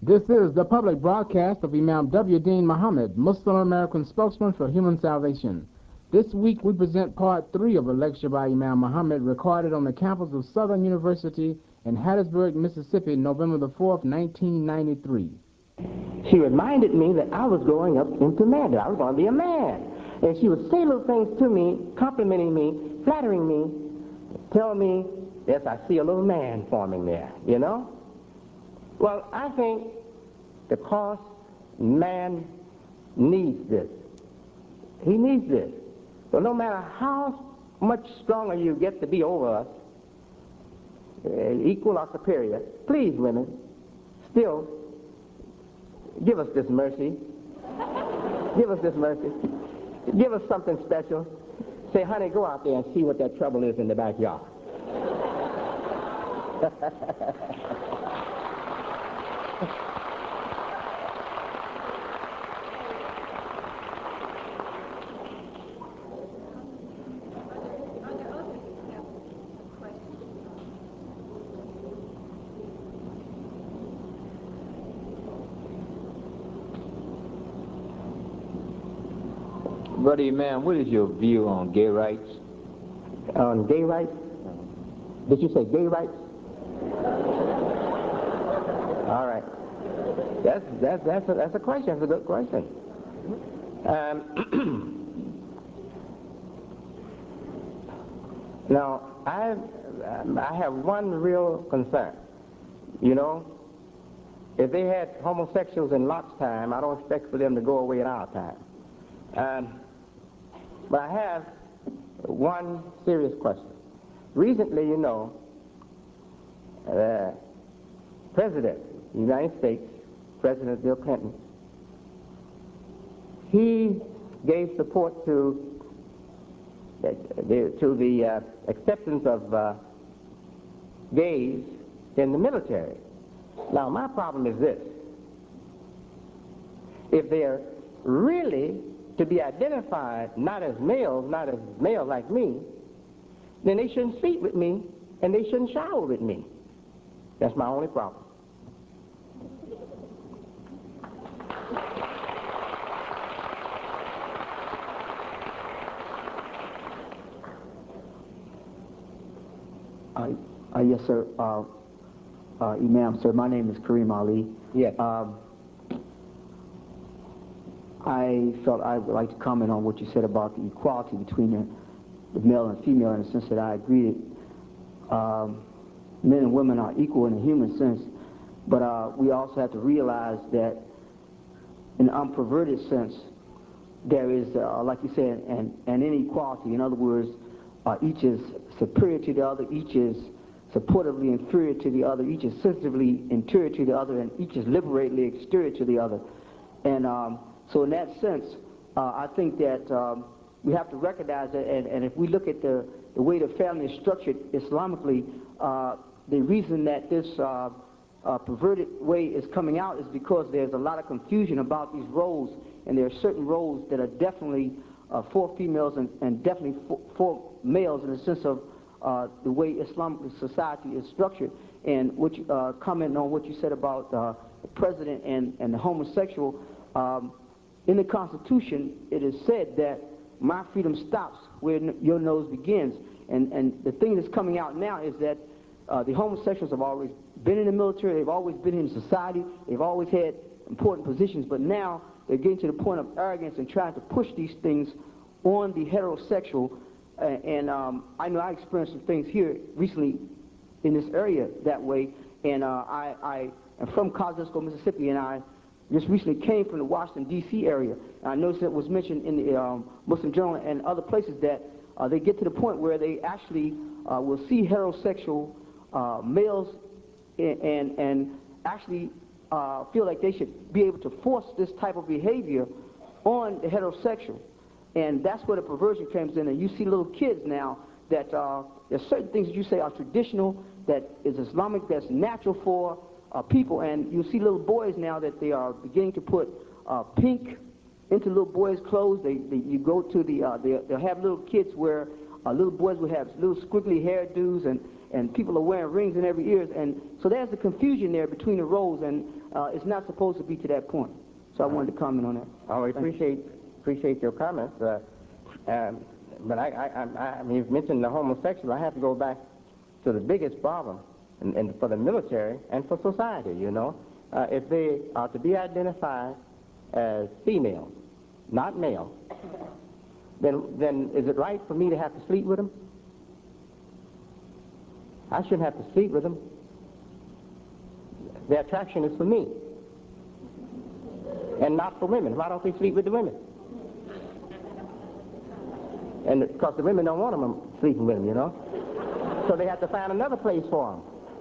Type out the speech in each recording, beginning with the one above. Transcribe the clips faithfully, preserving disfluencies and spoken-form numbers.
This is the public broadcast of Imam W. Deen Muhammad, Muslim American spokesman for human salvation. This week we present part three of a lecture by Imam Muhammad recorded on the campus of Southern University in Hattiesburg, Mississippi, November the fourth, nineteen ninety-three. She reminded me that I was growing up into manhood. I was going to be a man. And she would say little things to me, complimenting me, flattering me, tell me, yes, I see a little man forming there, you know? Well, I think because man needs this. He needs this. So no matter how much stronger you get to be over us, uh, equal or superior, please, women, still give us this mercy. Give us this mercy. Give us something special. Say, honey, go out there and see what that trouble is in the backyard. Brother Imam, what is your view on gay rights? On gay rights? Did you say gay rights? All right. That's that's that's a, that's a question. That's a good question. Um, now, I I have one real concern. You know, if they had homosexuals in Lot's time, I don't expect for them to go away in our time. Um, but I have one serious question. Recently, you know, the President of the United States, President Bill Clinton, he gave support to the, the, to the uh, acceptance of uh, gays in the military. Now, my problem is this. If they're really to be identified not as males, not as males like me, then they shouldn't sleep with me and they shouldn't shower with me. That's my only problem. Uh, uh, yes, sir. Uh, uh, Imam, sir, my name is Kareem Ali. Yes. Um, I felt I would like to comment on what you said about the equality between the, the male and female, in the sense that I agree that um, men and women are equal in a human sense, but uh, we also have to realize that in an unperverted sense, there is, uh, like you said, an, an inequality. In other words, uh, each is superior to the other, each is supportively inferior to the other, each is sensitively interior to the other, and each is liberatedly exterior to the other. And um, so in that sense, uh, I think that um, we have to recognize that, and, and if we look at the, the way the family is structured Islamically, uh, the reason that this uh, uh, perverted way is coming out is because there's a lot of confusion about these roles, and there are certain roles that are definitely uh, for females and, and definitely for, for males, in the sense of uh, the way Islamic society is structured. And what you, uh, commenting on what you said about uh, the president and, and the homosexual, um, in the Constitution, it is said that my freedom stops where your nose begins. And, and the thing that's coming out now is that uh, the homosexuals have always been in the military, they've always been in society, they've always had important positions, but now they're getting to the point of arrogance and trying to push these things on the heterosexual. Uh, and um, I know I experienced some things here recently in this area that way. And uh, I, I am from Kosciuszko, Mississippi, and I just recently came from the Washington, D C area. And I noticed it was mentioned in the um, Muslim Journal and other places that uh, they get to the point where they actually uh, will see heterosexual uh, males and, and, and actually uh, feel like they should be able to force this type of behavior on the heterosexual. And that's where the perversion comes in. And you see little kids now that uh, there's certain things that you say are traditional, that is Islamic, that's natural for Uh, people, and you see little boys now that they are beginning to put uh, pink into little boys' clothes. They, they you go to the uh, they, they'll have little kids where uh, little boys will have little squiggly hairdos, and and people are wearing rings in every ears, and so there's a confusion there between the roles, and uh, it's not supposed to be to that point. So I wanted to comment on that. Oh, I appreciate appreciate your comments, uh, um, but I, I, I, I mean, you've mentioned the homosexual. I have to go back to the biggest problem, and, and for the military and for society. You know, uh, if they are to be identified as female, not male, then then is it right for me to have to sleep with them? I shouldn't have to sleep with them. Their attraction is for me and not for women. Why don't they sleep with the women? And because the women don't want them sleeping with them, you know. So they have to find another place for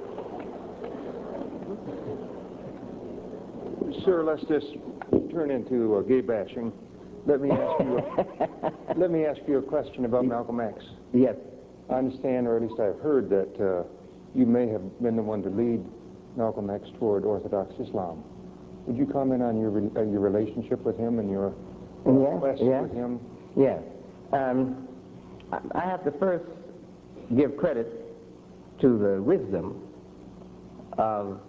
them. Sir, let's just turn into uh, gay bashing. Let me ask you. A, let me ask you a question about Malcolm X. Yes. I understand, or at least I've heard, that uh, you may have been the one to lead Malcolm X toward Orthodox Islam. Would you comment on your re uh, your relationship with him and your uh, yes, quest yes. with him? Yes. Um, I have to first give credit to the wisdom of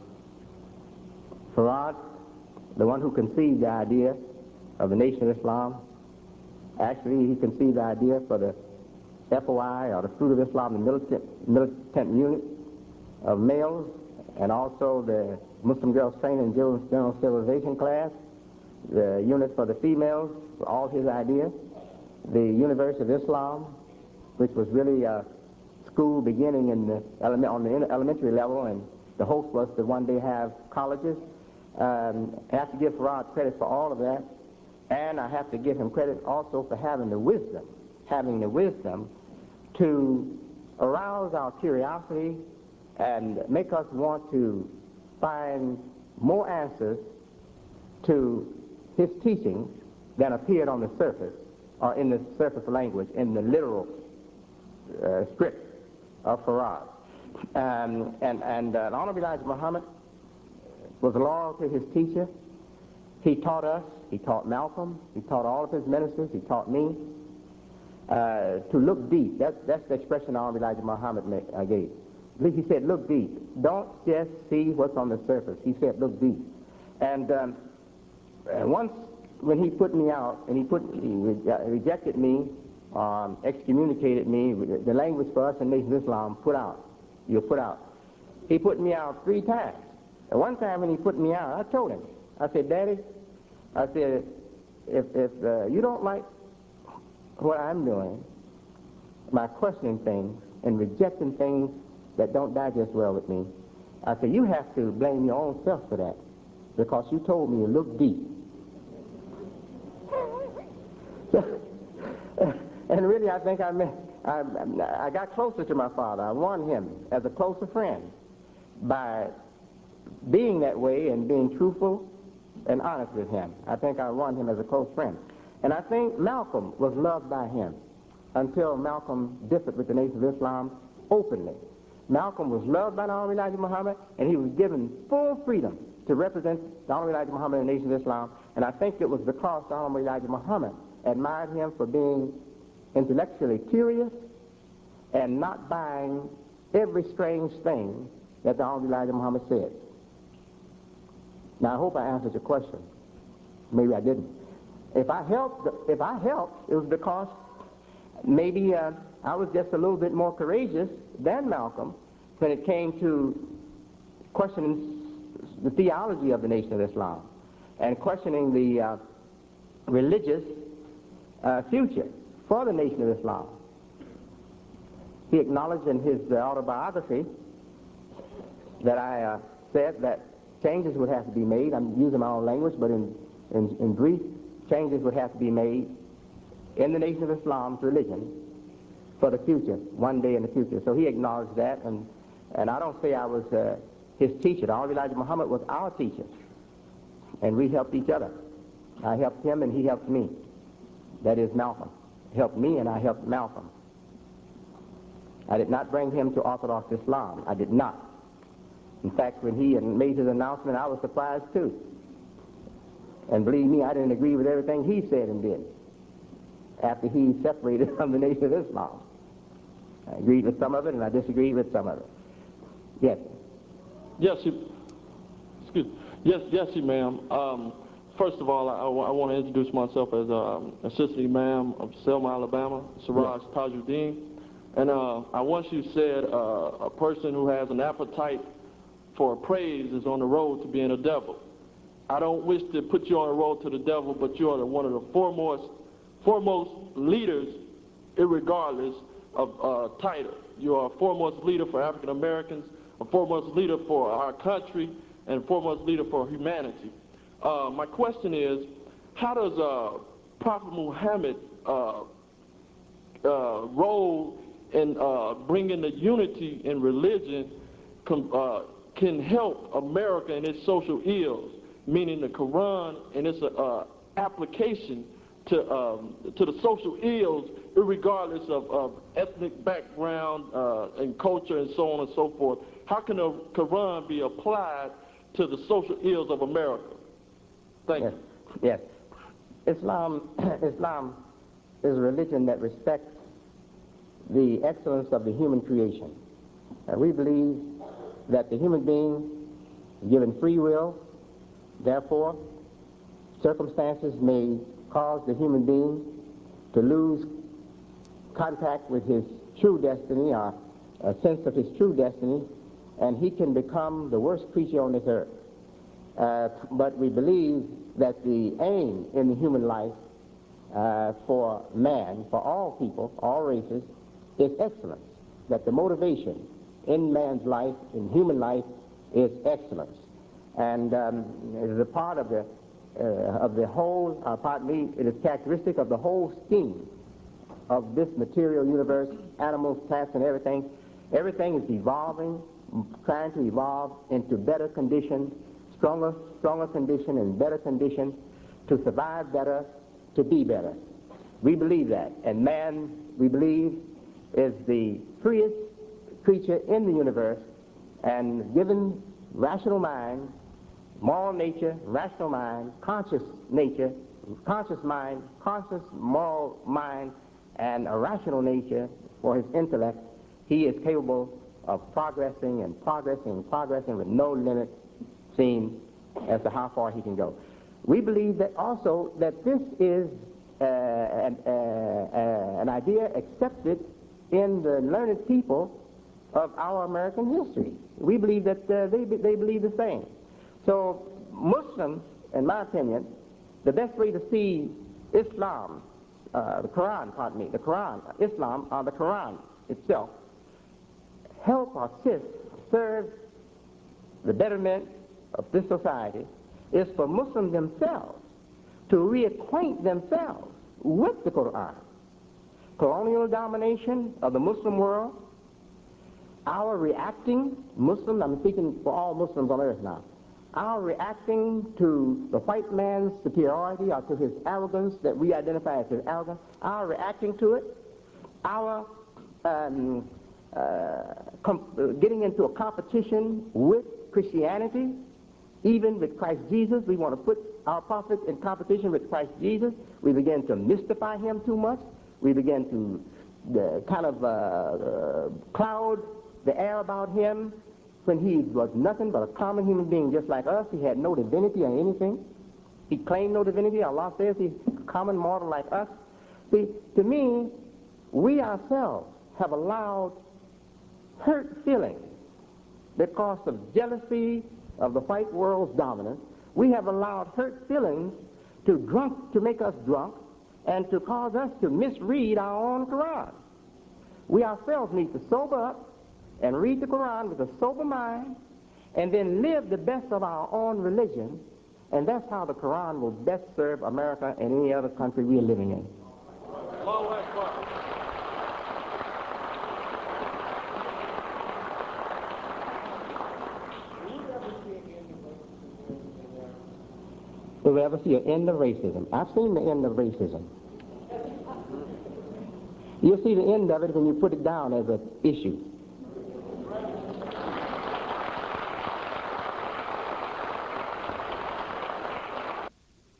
Farad, the one who conceived the idea of the Nation of Islam. Actually, he conceived the idea for the F O I, or the Fruit of Islam, the militant, militant unit of males, and also the Muslim Girls Training and General Civilization class, the unit for the females, all his ideas, the University of Islam, which was really a school beginning in the element, on the elementary level, and the hope was to one day have colleges. Um, I have to give Farad credit for all of that, and I have to give him credit also for having the wisdom, having the wisdom to arouse our curiosity and make us want to find more answers to his teachings than appeared on the surface, or in the surface language, in the literal uh, script of Farad. Um, and and uh, Honorable Elijah Muhammad was loyal to his teacher. He taught us, he taught Malcolm, he taught all of his ministers, he taught me uh, to look deep. That's, that's the expression Honorable Elijah Muhammad made, uh, gave. He said, look deep. Don't just see what's on the surface. He said, look deep. And um, once when he put me out, and he put he re rejected me, um, excommunicated me, the language for us in Nation of Islam, put out. You're put out. He put me out three times. And one time when he put me out, I told him, I said, Daddy, I said, if, if uh, you don't like what I'm doing, my questioning things and rejecting things that don't digest well with me, I said, you have to blame your own self for that, because you told me to look deep. And really, I think I, met, I, I got closer to my father. I won him as a closer friend by being that way and being truthful and honest with him. I think I won him as a close friend. And I think Malcolm was loved by him until Malcolm differed with the Nation of Islam openly. Malcolm was loved by the Honorable Elijah Muhammad, and he was given full freedom to represent the Honorable Elijah Muhammad and the Nation of Islam. And I think it was because the Honorable Elijah Muhammad admired him for being intellectually curious and not buying every strange thing that the Honorable Elijah Muhammad said. Now, I hope I answered your question. Maybe I didn't. If I helped, if I helped, it was because maybe uh, I was just a little bit more courageous than Malcolm when it came to questioning the theology of the Nation of Islam and questioning the uh, religious uh, future for the Nation of Islam. He acknowledged in his uh, autobiography that I uh, said that changes would have to be made. I'm using my own language, but in, in, in brief, changes would have to be made in the Nation of Islam's religion for the future, one day in the future. So he acknowledged that, and, and I don't say I was uh, his teacher. The Honorable Elijah Muhammad was our teacher, and we helped each other. I helped him, and he helped me. That is, Malcolm helped me, and I helped Malcolm. I did not bring him to Orthodox Islam. I did not. In fact, when he made his announcement, I was surprised too. And believe me, I didn't agree with everything he said and did after he separated from the Nation of Islam. I agreed with some of it, and I disagreed with some of it. Yes. Yes, you, excuse Yes, yes, you, ma'am. Um, first of all, I, I, I want to introduce myself as um, Assistant Imam of Selma, Alabama, Siraj yes. Tajuddin. And uh, I once you said uh, a person who has an appetite for praise is on the road to being a devil. I don't wish to put you on the road to the devil, but you are the, one of the foremost, foremost leaders, irregardless of uh, title. You are a foremost leader for African Americans, a foremost leader for our country, and foremost leader for humanity. Uh, my question is, how does uh, Prophet Muhammad uh, uh, role in uh, bringing the unity in religion com uh, can help America in its social ills, meaning the Quran and its uh, application to, um, to the social ills, regardless of, of ethnic background uh, and culture and so on and so forth? How can the Quran be applied to the social ills of America? Thank yes. you. Yes. Islam, Islam is a religion that respects the excellence of the human creation. Uh, we believe that the human being is given free will. Therefore, circumstances may cause the human being to lose contact with his true destiny, or a sense of his true destiny, and he can become the worst creature on this earth. Uh, but we believe that the aim in the human life uh, for man, for all people, all races, is excellence. That the motivation in man's life, in human life, is excellence. And um, it is a part of the, uh, of the whole, uh, pardon me, it is characteristic of the whole scheme of this material universe, animals, plants, and everything. Everything is evolving, trying to evolve into better condition, stronger, stronger condition, and better condition, to survive better, to be better. We believe that. And man, we believe, is the freest creature in the universe, and given rational mind, moral nature, rational mind, conscious nature, conscious mind, conscious moral mind, and a rational nature for his intellect, he is capable of progressing and progressing and progressing with no limit seen as to how far he can go. We believe that also that this is uh, an, uh, uh, an idea accepted in the learned people of our American history. We believe that uh, they, they believe the same. So Muslims, in my opinion, the best way to see Islam, uh, the Quran, pardon me, the Quran, Islam, or the Quran itself, help, assist, serve the betterment of this society, is for Muslims themselves to reacquaint themselves with the Quran. Colonial domination of the Muslim world, our reacting, Muslims, I'm speaking for all Muslims on earth now, our reacting to the white man's superiority or to his arrogance that we identify as his arrogance, our reacting to it, our um, uh, getting into a competition with Christianity, even with Christ Jesus. We want to put our prophet in competition with Christ Jesus. We begin to mystify him too much. We begin to uh, kind of uh, uh, cloud the air about him when he was nothing but a common human being just like us. He had no divinity or anything. He claimed no divinity. Allah says he's a common mortal like us. See, to me, we ourselves have allowed hurt feelings because of jealousy of the white world's dominance. We have allowed hurt feelings to drunk to make us drunk and to cause us to misread our own Quran. We ourselves need to sober up and read the Quran with a sober mind, and then live the best of our own religion, and that's how the Quran will best serve America and any other country we are living in. Will we ever see an end of racism? I've seen the end of racism. You'll see the end of it when you put it down as an issue.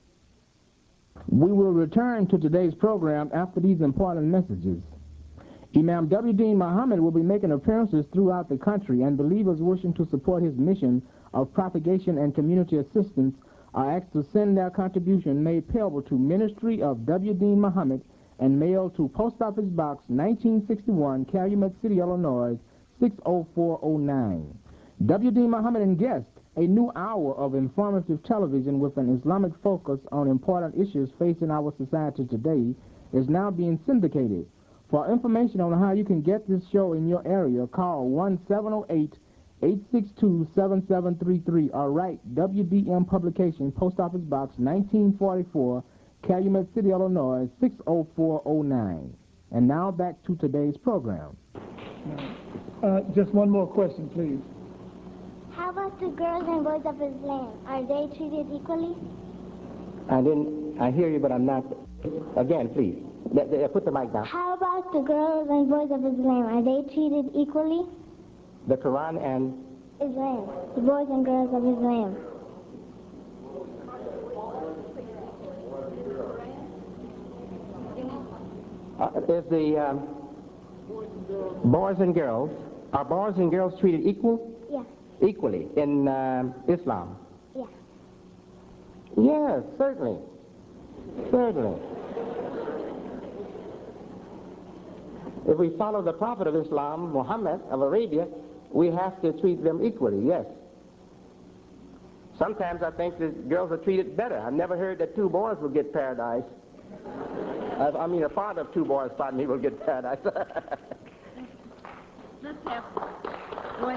We will return to today's program after these important messages. Imam W. Dean Muhammad will be making appearances throughout the country, and believers wishing to support his mission of propagation and community assistance are asked to send their contribution made payable to Ministry of W. Dean Muhammad and mailed to Post Office Box nineteen sixty-one, Calumet City, Illinois, six oh four oh nine. W. Dean Muhammad and Guest, a new hour of informative television with an Islamic focus on important issues facing our society today, is now being syndicated. For information on how you can get this show in your area, call one seven oh eight, eight six two, seven seven three three or write W D M Publication, Post Office Box nineteen forty-four, Calumet City, Illinois, six oh four oh nine. And now back to today's program. Uh, just one more question, please. How about the girls and boys of Islam? Are they treated equally? I didn't, I hear you, but I'm not. Again, please. Let, let, put the mic down. How about the girls and boys of Islam? Are they treated equally? The Quran and? Islam. The boys and girls of Islam. Uh, is the um, boys and girls, are boys and girls treated equal? Yeah. Equally in uh, Islam? Yeah. Yes, certainly. Certainly. If we follow the Prophet of Islam, Muhammad of Arabia, we have to treat them equally, yes. Sometimes I think that girls are treated better. I've never heard that two boys will get paradise. I, I mean, a father of two boys, pardon me, will get paradise. Let's have one.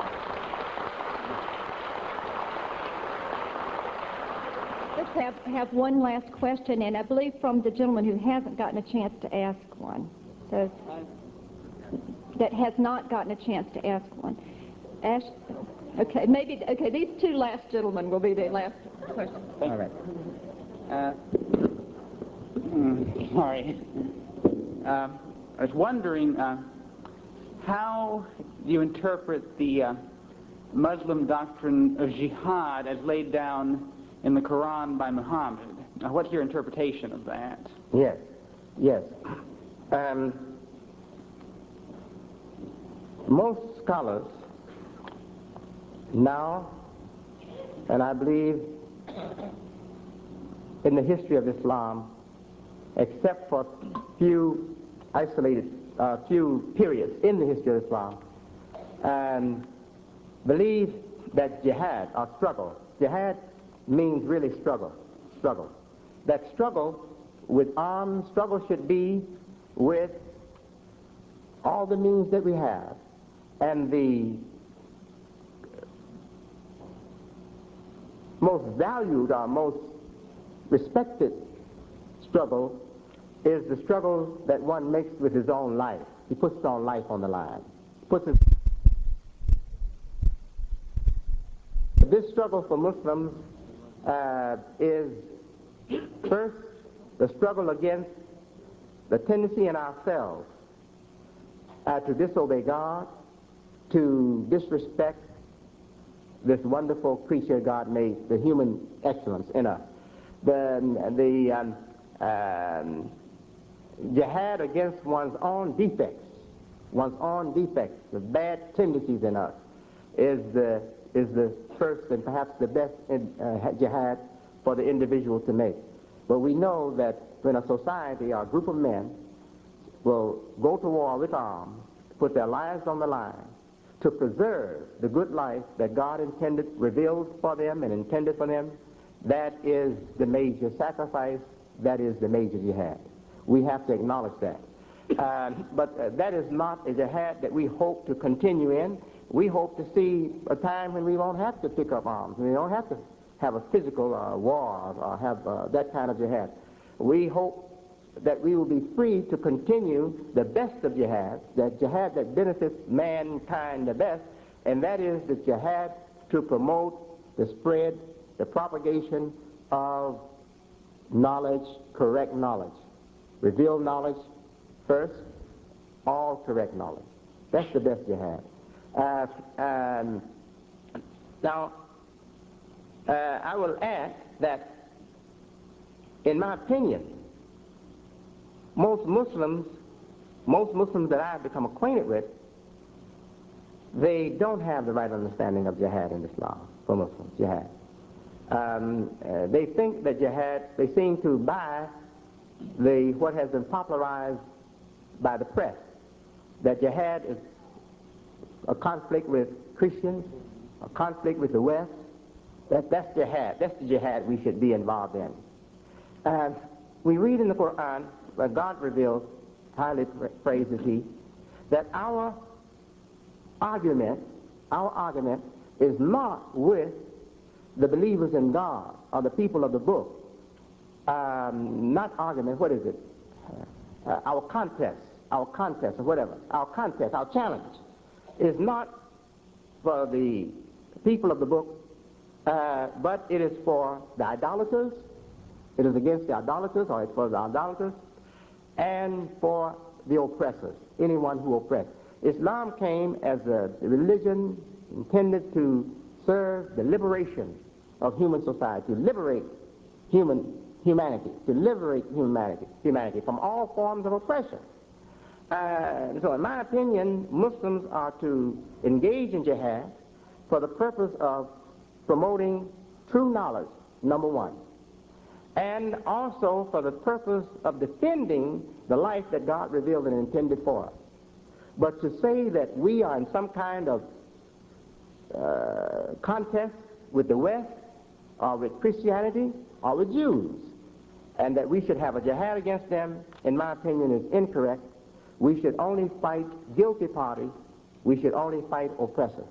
Let's have, have one last question, and I believe from the gentleman who hasn't gotten a chance to ask one. So, that has not gotten a chance to ask one. Ash, okay, maybe, okay, these two last gentlemen will be the last question. All right. Uh, mm, sorry. Uh, I was wondering, uh, how do you interpret the uh, Muslim doctrine of jihad as laid down in the Quran by Muhammad? Uh, what's your interpretation of that? Yes, yes. Um, most scholars now, and I believe in the history of Islam, except for few isolated, uh, few periods in the history of Islam, um, believe that jihad, or struggle, jihad means really struggle, struggle. That struggle with arms, struggle should be with all the means that we have. And the most valued or most respected struggle is the struggle that one makes with his own life. He puts his own life on the line. Puts his This struggle for Muslims uh, is first the struggle against the tendency in ourselves uh, to disobey God, to disrespect this wonderful creature God made, the human excellence in us. The, the um, um, jihad against one's own defects, one's own defects, the bad tendencies in us, is the, is the first and perhaps the best in, uh, jihad for the individual to make. But we know that when a society or a group of men will go to war with arms, put their lives on the line, to preserve the good life that God intended, revealed for them and intended for them, that is the major sacrifice, that is the major jihad. We have to acknowledge that. Uh, but uh, that is not a jihad that we hope to continue in. We hope to see a time when we won't have to pick up arms. We don't have to have a physical uh, war or have uh, that kind of jihad. We hope that we will be free to continue the best of jihad, that jihad that benefits mankind the best, and that is the jihad to promote the spread, the propagation of knowledge, correct knowledge. Revealed knowledge first, all correct knowledge. That's the best jihad. Uh, um, now, uh, I will add that, in my opinion, most Muslims most Muslims that I've become acquainted with, they don't have the right understanding of jihad in Islam, for Muslims, jihad. Um, uh, they think that jihad, they seem to buy the, what has been popularized by the press, that jihad is a conflict with Christians, a conflict with the West. That, that's jihad. That's the jihad we should be involved in. Uh, we read in the Quran, where God reveals, highly praises He, that our argument, our argument is not with the believers in God or the people of the book. Um, not argument, what is it? Uh, our contest, our contest or whatever, our contest, our challenge is not for the people of the book, uh, but it is for the idolaters. It is against the idolaters, or it's for the idolaters, and for the oppressors, anyone who oppresses. Islam came as a religion intended to serve the liberation of human society, to liberate human humanity, to liberate humanity, humanity from all forms of oppression. Uh, so in my opinion, Muslims are to engage in jihad for the purpose of promoting true knowledge, number one, and also for the purpose of defending the life that God revealed and intended for us. But to say that we are in some kind of uh, contest with the West, or with Christianity, or with Jews, and that we should have a jihad against them, in my opinion, is incorrect. We should only fight guilty parties. We should only fight oppressors.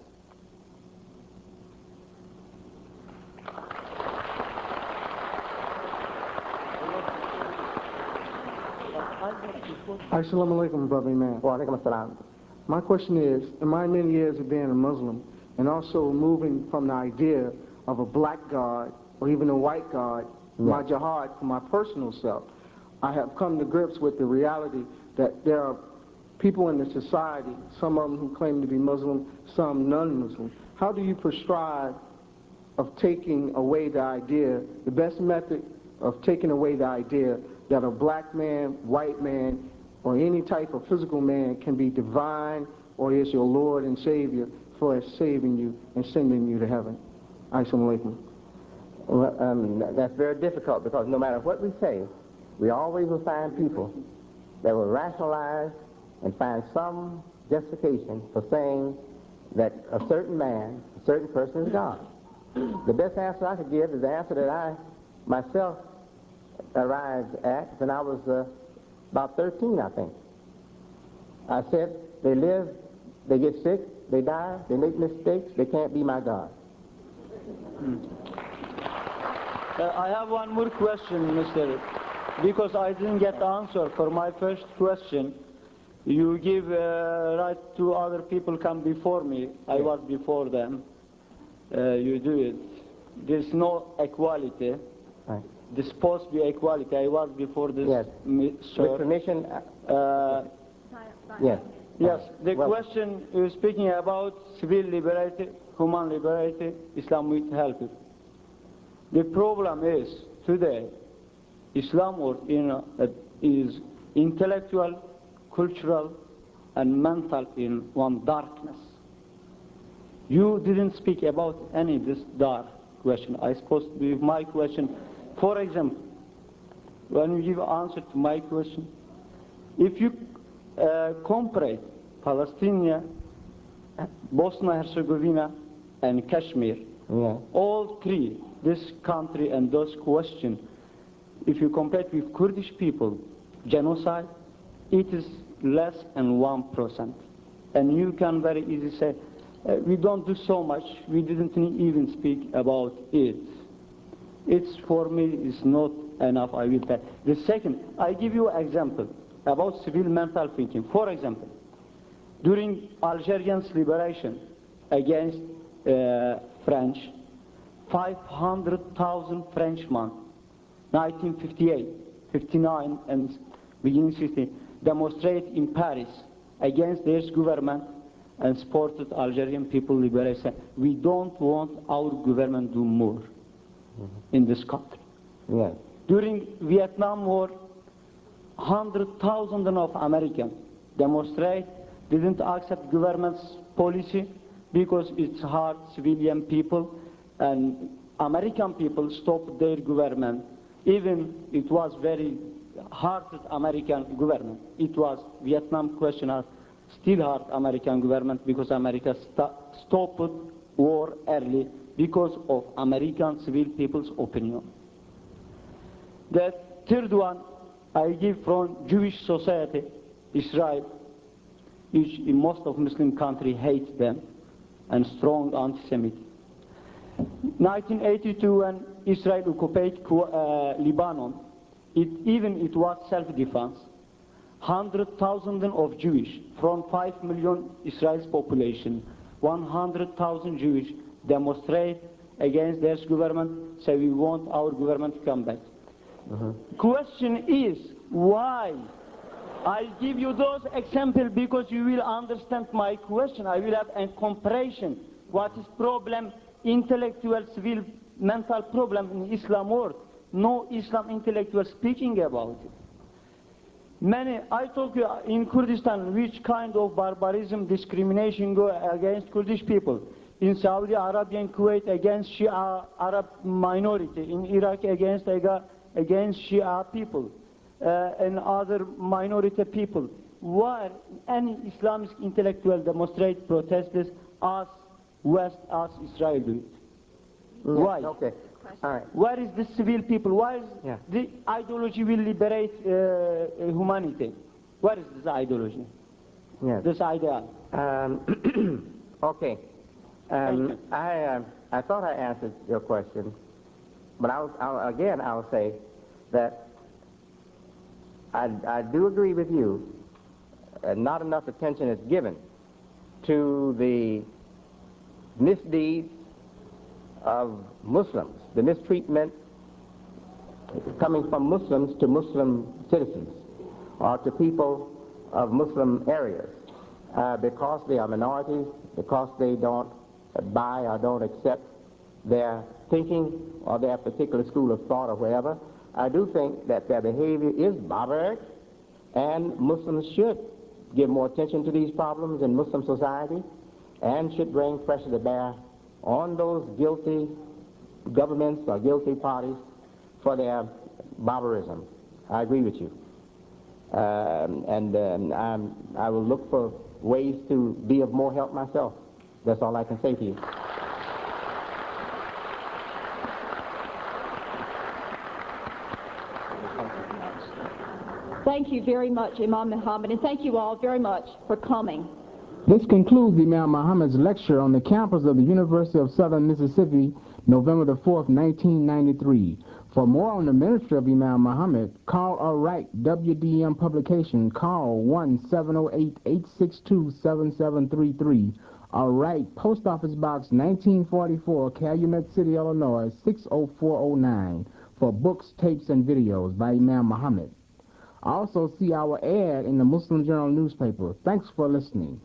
Assalamu alaikum, brother Imam. Wa alaikum assalam. My question is, in my many years of being a Muslim, and also moving from the idea of a black God or even a white God, yes. my jihad for my personal self, I have come to grips with the reality that there are people in the society, some of them who claim to be Muslim, some non-Muslim. How do you prescribe of taking away the idea, the best method of taking away the idea that a black man, white man, or any type of physical man can be divine or is your Lord and Savior for saving you and sending you to heaven? Assalamu alaikum. Well, um, that's very difficult, because no matter what we say, we always will find people that will rationalize and find some justification for saying that a certain man, a certain person is God. The best answer I could give is the answer that I myself arrived at when I was uh, about thirteen, I think. I said, they live, they get sick, they die, they make mistakes, they can't be my God. Uh, I have one more question, Mister Because I didn't get the answer for my first question. You give uh, right to other people come before me. I yes. was before them. Uh, you do it. There's no equality. Right. There's supposed to be equality. I was before this. Yes. Sir. With permission. Uh, yes. Yes. The well, question is speaking about civil liberty, human liberty, Islam will help it. The problem is today, Islam world, you know, is intellectual, cultural, and mental in one darkness. You didn't speak about any of this dark question. I supposed to be my question. For example, when you give answer to my question, if you uh, compare Palestine, Bosnia Herzegovina, and Kashmir, yeah. all three, this country and those questions, if you compare it with Kurdish people, genocide, it is less than one percent. And you can very easily say, uh, we don't do so much, we didn't even speak about it. It's for me, it's not enough, I will pay. The second, I give you an example about civil mental thinking. For example, during Algerians' liberation against uh, French, five hundred thousand Frenchmen, nineteen fifty-eight, fifty-nine, and beginning sixty, demonstrate in Paris against their government and supported Algerian people liberation. We don't want our government to do more mm-hmm. in this country. Yes. During Vietnam War, one hundred thousand of Americans demonstrate, didn't accept government's policy because it's hard civilian people, and American people stopped their government. Even it was very hard American government. It was Vietnam questioner, still hard American government because America st stopped war early because of American civil people's opinion. The third one I give from Jewish society, Israel, which in most of Muslim countries hate them, and strong anti-Semitic. nineteen eighty-two, when Israel occupied uh, Lebanon, it, even it was self-defense. Hundred thousand of Jewish from five million Israel's population, one hundred thousand Jewish demonstrate against their government, say we want our government to come back. Uh-huh. Question is why? I'll give you those examples because you will understand my question. I will have a comparison. What is problem, intellectual, civil, mental problem in Islam world? No Islam intellectual speaking about it. Many, I told you in Kurdistan which kind of barbarism, discrimination go against Kurdish people. In Saudi Arabia and Kuwait against Shia Arab minority. In Iraq against, against Shia people. Uh, and other minority people. Why any Islamic intellectual demonstrate protesters as West, as Israel do it? Yeah, why? Okay. All right. Where is the civil people? Why is yeah. the ideology will liberate uh, humanity? Where is this ideology? Yes. This idea. Um, okay. Um, I uh, I thought I answered your question, but I'll, I'll again I'll say that I, I do agree with you. Uh, not enough attention is given to the misdeeds of Muslims, the mistreatment coming from Muslims to Muslim citizens or to people of Muslim areas uh, because they are minorities, because they don't buy or don't accept their thinking or their particular school of thought or wherever. I do think that their behavior is barbaric, and Muslims should give more attention to these problems in Muslim society and should bring pressure to bear on those guilty governments or guilty parties for their barbarism. I agree with you. Um, and um, I'm, I will look for ways to be of more help myself. That's all I can say to you. Thank you very much, Imam Muhammad, and thank you all very much for coming. This concludes Imam Muhammad's lecture on the campus of the University of Southern Mississippi, November the fourth, nineteen ninety-three. For more on the ministry of Imam Muhammad, call or write W D M Publication, call one seven zero eight, eight six two, seven seven three three, or write Post Office Box nineteen forty-four, Calumet City, Illinois, six oh four oh nine, for books, tapes, and videos by Imam Muhammad. Also see our ad in the Muslim Journal newspaper. Thanks for listening.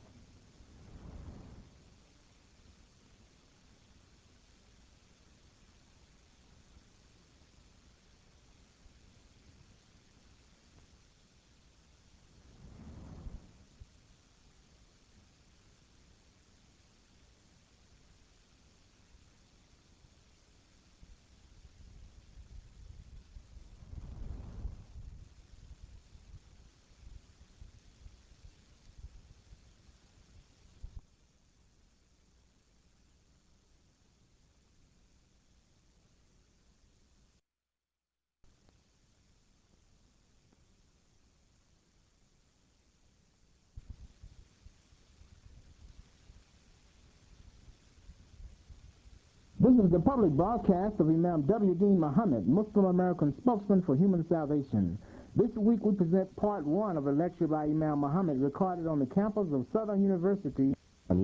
This is the public broadcast of Imam W. Deen Muhammad, Muslim American spokesman for human salvation. This week we present part one of a lecture by Imam Muhammad recorded on the campus of Southern University.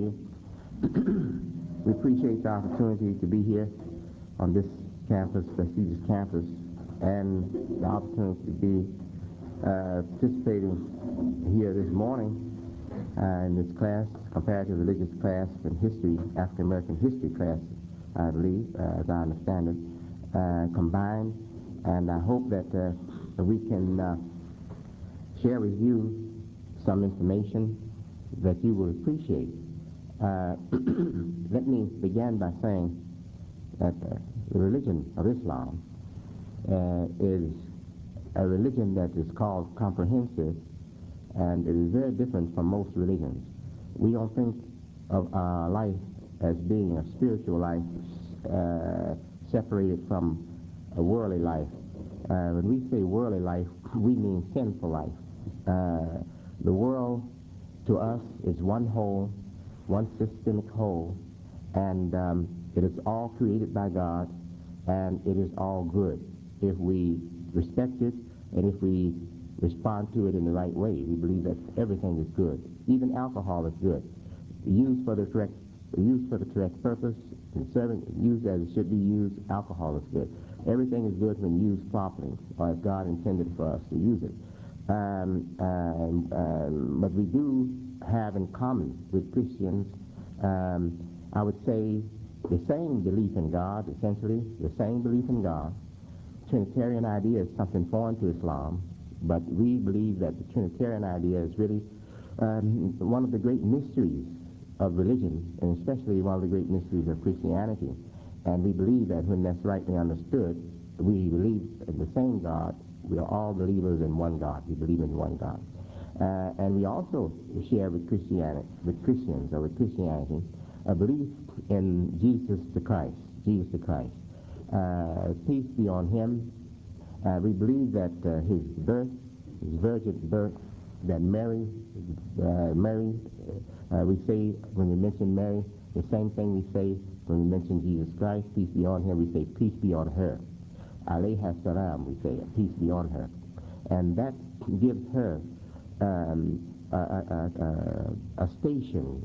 We appreciate the opportunity to be here on this campus, prestigious campus, and the opportunity to be uh, participating here this morning uh, in this class, comparative religious class and history, African American history class, I believe, uh, as I understand it, uh, combined, and I hope that uh, we can uh, share with you some information that you will appreciate. Uh, let me begin by saying that uh, the religion of Islam uh, is a religion that is called comprehensive, and it is very different from most religions. We don't think of our life as being a spiritual life uh, separated from a worldly life. Uh, when we say worldly life, we mean sinful life. Uh, the world to us is one whole, one systemic whole, and um, it is all created by God, and it is all good if we respect it and if we respond to it in the right way. We believe that everything is good. Even alcohol is good. Used for the correct, used for the correct purpose, and serving, used as it should be used, alcohol is good. Everything is good when used properly, or as God intended for us to use it. Um, um, um, but we do have in common with Christians, um, I would say, the same belief in God, essentially, the same belief in God. Trinitarian idea is something foreign to Islam, but we believe that the Trinitarian idea is really um, one of the great mysteries of religion, and especially one of the great mysteries of Christianity. And we believe that when that's rightly understood, we believe in the same God. We are all believers in one God. We believe in one God. Uh, and we also share with Christianity, with Christians or with Christianity, a belief in Jesus the Christ, Jesus the Christ. Uh, peace be on him. Uh, we believe that uh, his birth, his virgin birth, that Mary, uh, Mary, uh, we say when we mention Mary, the same thing we say when we mention Jesus Christ, peace be on him, we say peace be on her. Alayha salam, we say, peace be on her. And that gives her um, a, a, a, a station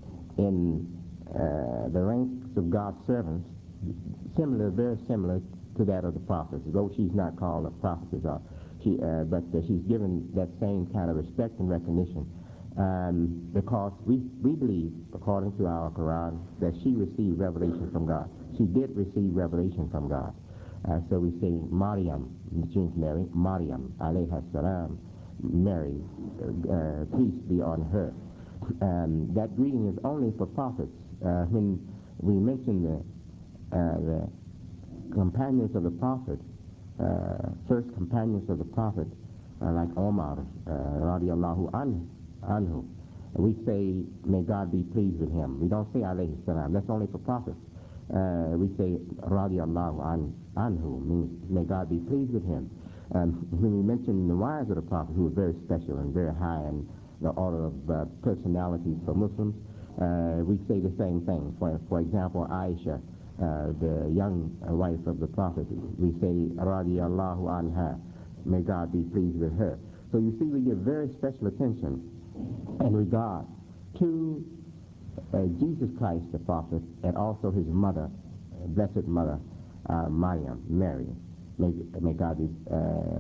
in uh, the ranks of God's servants, similar, very similar to that of the prophets, though she's not called a prophetess, uh, she, uh, but uh, she's given that same kind of respect and recognition um, because we, we believe, according to our Quran, that she received revelation from God. She did receive revelation from God. Uh, so we say Maryam, which means Mary, Maryam, alayha salam, Mary, uh, peace be on her. Um, that greeting is only for prophets. Uh, when we mention the, uh, the companions of the prophet, uh, first companions of the prophet, uh, like Omar, uh, radiallahu anhu, anhu, we say, may God be pleased with him. We don't say alayhi salam. That's only for prophets. Uh, we say radiallahu an, anhu, means may God be pleased with him. Um, when we mention the wives of the prophet, who are very special and very high in the order of uh, personalities for Muslims, uh, we say the same thing. For, for example, Aisha, uh, the young uh, wife of the prophet, we say radiallahu anha, may God be pleased with her. So you see, we give very special attention and regard to uh, Jesus Christ, the prophet, and also his mother, uh, blessed mother, uh, Maryam, Mary. May, may God be, uh,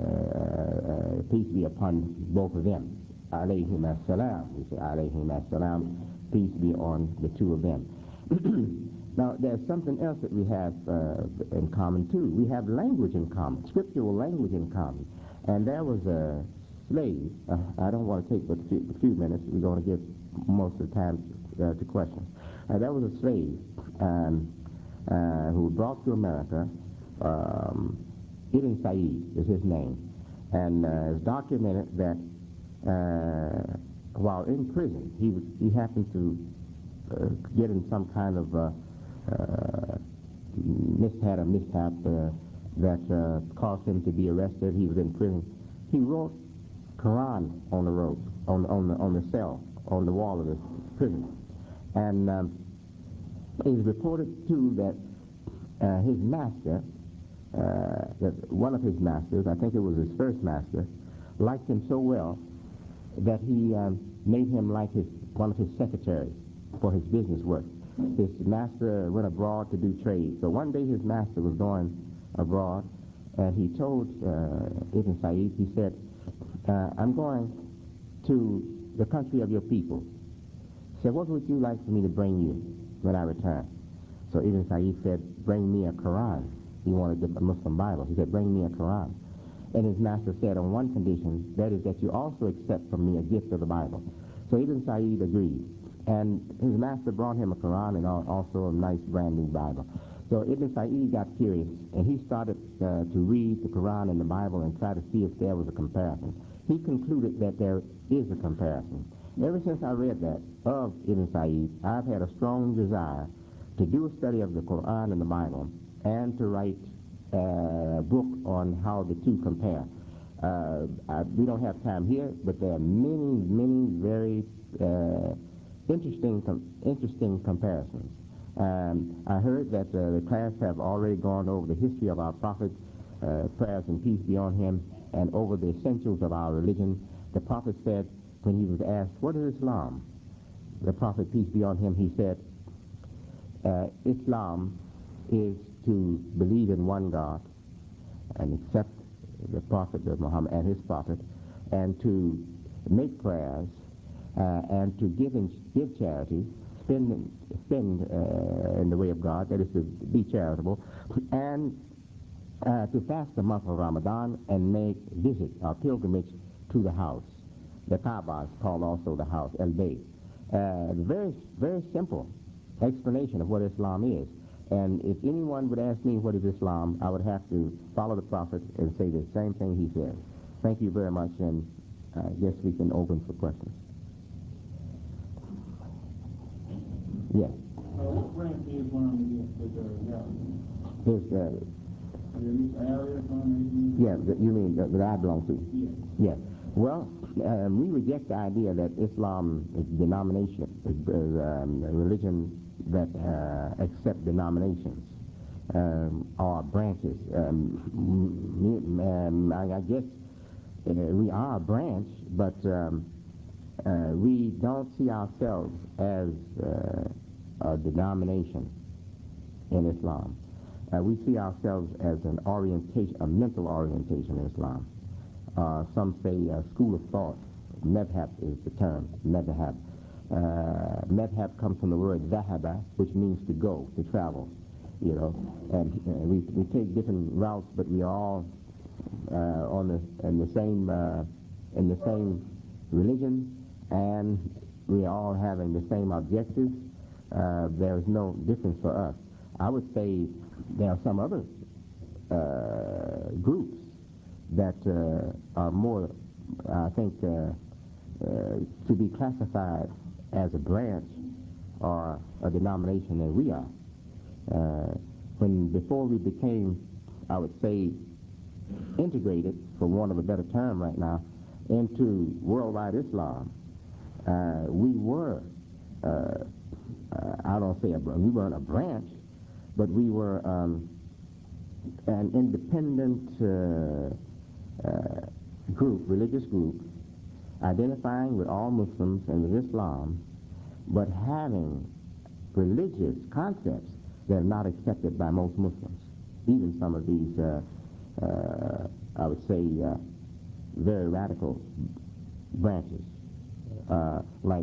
uh, peace be upon both of them. Alayhim as-salam. We say alayhim as-salam, peace be on the two of them. Now, there's something else that we have uh, in common, too. We have language in common, scriptural language in common. And there was a slave, uh, I don't want to take but a few, a few minutes, we're going to give most of the time uh, to questions. Uh, there was a slave um, uh, who was brought to America. um, Ibn Said is his name. And uh, it's documented that uh, while in prison, he, was, he happened to uh, get in some kind of uh, uh, mishap, a mishap uh, that uh, caused him to be arrested. He was in prison. He wrote Quran on the rope, on, on, the, on the cell, on the wall of the prison. And um, it is reported, too, that uh, his master, uh, that one of his masters, I think it was his first master, liked him so well that he um, made him like his, one of his secretaries for his business work. His master went abroad to do trade. So one day his master was going abroad, and he told uh, Ibn Said, he said, uh, I'm going to the country of your people. He said, what would you like for me to bring you when I return? So Ibn Said said, bring me a Quran. He wanted a Muslim Bible. He said, bring me a Quran. And his master said on one condition, that is that you also accept from me a gift of the Bible. So Ibn Said agreed. And his master brought him a Quran and also a nice brand new Bible. So Ibn Said got curious, and he started uh, to read the Quran and the Bible and try to see if there was a comparison. He concluded that there is a comparison. Ever since I read that of Ibn Said, I've had a strong desire to do a study of the Quran and the Bible and to write a book on how the two compare. Uh, I, we don't have time here, but there are many, many very uh, interesting, com interesting comparisons. Um, I heard that uh, the class have already gone over the history of our Prophet, uh, prayers and peace be on him, and over the essentials of our religion. The Prophet said, when he was asked, what is Islam? The Prophet, peace be on him, he said, uh, Islam is to believe in one God and accept the Prophet of Muhammad and his Prophet, and to make prayers, uh, and to give, in, give charity, spend, spend uh, in the way of God, that is to be charitable, and uh, to fast the month of Ramadan and make visit or pilgrimage to the house. The Kaaba is called also the house, El-Bayt. Uh, very, very simple explanation of what Islam is. And if anyone would ask me what is Islam, I would have to follow the Prophet and say the same thing he said. Thank you very much, and I uh, guess we can open for questions. Yes. Uh, what branch is Islam again? His, uh, yeah, the, you mean that, that I belong to? Yes. Yes. Well, um, we reject the idea that Islam is denomination, is um, a religion that uh, accept denominations um, or branches. Um, um, I, I guess uh, we are a branch, but um, uh, we don't see ourselves as uh, a denomination in Islam. Uh, we see ourselves as an orientation, a mental orientation in Islam. Uh, some say uh, school of thought. Madhab is the term, madhab. Uh, madhab comes from the word dhahaba, which means to go, to travel, you know. And uh, we, we take different routes, but we are all uh, on the, in the same uh, in the same religion, and we are all having the same objectives. Uh, there is no difference for us. I would say there are some other uh, groups that uh, are more, I think, uh, uh, to be classified as a branch or a denomination than we are. Uh, when before we became, I would say, integrated, for want of a better term right now, into worldwide Islam, uh, we were, uh, uh, I don't say a, we weren't a branch, but we were um, an independent uh, uh, group, religious group, identifying with all Muslims and with Islam, but having religious concepts that are not accepted by most Muslims. Even some of these, uh, uh, I would say, uh, very radical branches, uh, like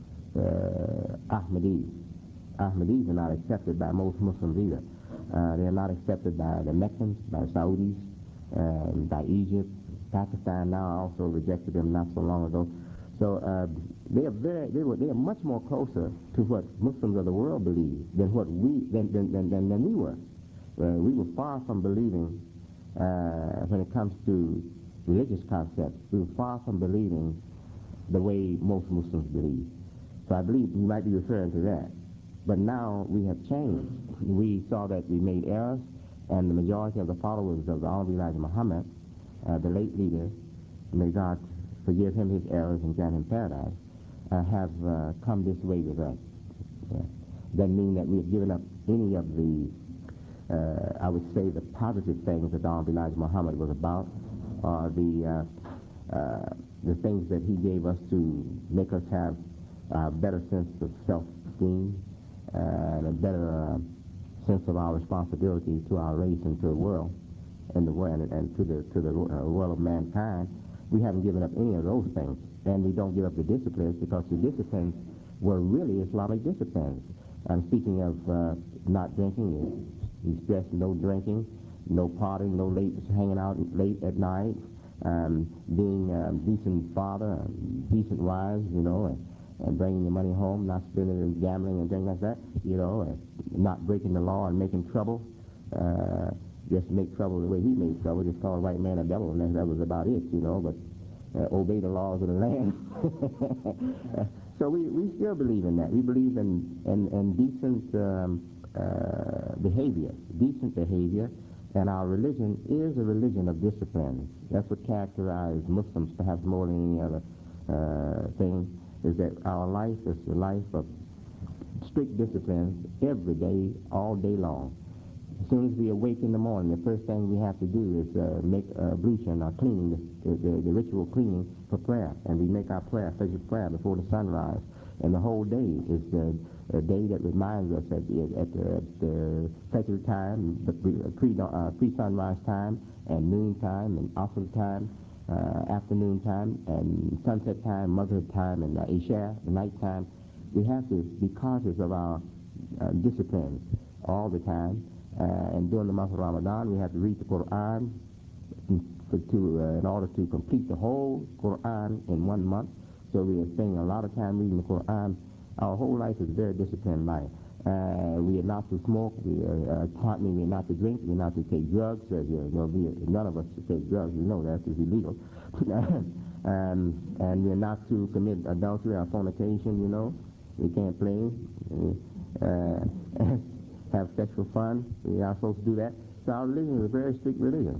uh, Ahmadis. Ahmadis are not accepted by most Muslims either. Uh, they are not accepted by the Meccans, by Saudis, uh, by Egypt. Pakistan now also rejected them not so long ago. So uh, they are very, they were, they are much more closer to what Muslims of the world believe than what we, than than than, than, than we were. Uh, we were far from believing, uh, when it comes to religious concepts, we were far from believing the way most Muslims believe. So I believe you might be referring to that. But now we have changed. We saw that we made errors, and the majority of the followers of the Honorable Elijah Muhammad, uh, the late leader, may God forgive him his errors and grant him paradise, uh, have uh, come this way with us. Yeah. Doesn't mean that we have given up any of the, uh, I would say, the positive things that the Honorable Elijah Muhammad was about, or the, uh, uh, the things that he gave us to make us have a better sense of self-esteem, uh, and a better uh, sense of our responsibility to our race and to the world, and the world, and, and to the to the uh, world of mankind. We haven't given up any of those things, and we don't give up the disciplines, because the disciplines were really Islamic disciplines. I'm speaking of uh, not drinking. He stressed no drinking, no partying, no late hanging out late at night, um, being a decent father, decent wives, you know, and, and bringing the money home, not spending it in gambling and things like that, you know, and not breaking the law and making trouble. Uh, just make trouble the way he made trouble, just call a white man a devil, and that, that was about it, you know, but uh, obey the laws of the land. So we, we still believe in that. We believe in, in, in decent um, uh, behavior, decent behavior, and our religion is a religion of discipline. That's what characterizes Muslims perhaps more than any other uh, thing, is that our life is a life of strict discipline every day, all day long. As soon as we awake in the morning, the first thing we have to do is uh, make ablution or cleaning, the, the, the ritual cleaning for prayer. And we make our prayer, Fajr prayer, before the sunrise. And the whole day is the a day that reminds us at the, at the, at the Fajr time, the pre, uh, pre-sunrise time, and noon time, and Asr time, uh, afternoon time, and sunset time, Maghrib time, and uh, Isha, the night time. We have to be conscious of our uh, discipline all the time. Uh, and during the month of Ramadan, we have to read the Quran for, to, uh, in order to complete the whole Quran in one month. So we are spending a lot of time reading the Quran. Our whole life is a very disciplined life. Uh, we are not to smoke. We are, uh, taught me we are not to drink. We are not to take drugs. Uh, you know, we, none of us should take drugs. You know that is illegal. um, and we are not to commit adultery or fornication. You know, we can't play. Uh, have sexual fun. We are supposed to do that. So our religion is a very strict religion.